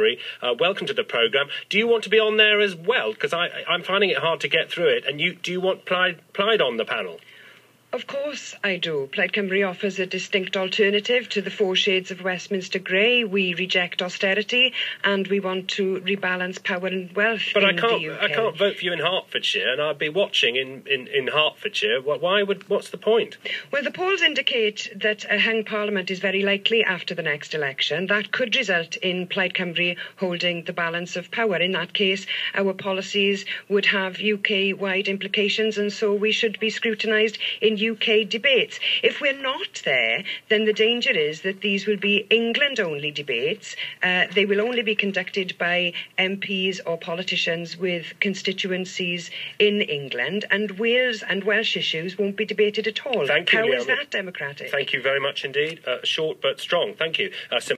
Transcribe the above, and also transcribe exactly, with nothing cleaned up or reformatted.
Cymru. Uh, welcome to the programme. Do you want to be on there as well? Because I'm finding it hard to get through it. And you, do you want Plaid, Plaid on the panel? Of course I do. Plaid Cymru offers a distinct alternative to the four shades of Westminster grey. We reject austerity and we want to rebalance power and wealth but in I can't, the U K. I can't vote for you in Hertfordshire, and I'd be watching in, in, in Hertfordshire. Why would? What's the point? Well, the polls indicate that a hung parliament is very likely after the next election. That could result in Plaid Cymru holding the balance of power. In that case, our policies would have U K-wide implications, and so we should be scrutinised in U K debates. If we're not there, then the danger is that these will be England-only debates. Uh, they will only be conducted by M Ps or politicians with constituencies in England, and Wales and Welsh issues won't be debated at all. Thank you, How Liam. is that democratic? Thank you very much indeed. Uh, short but strong. Thank you. Uh,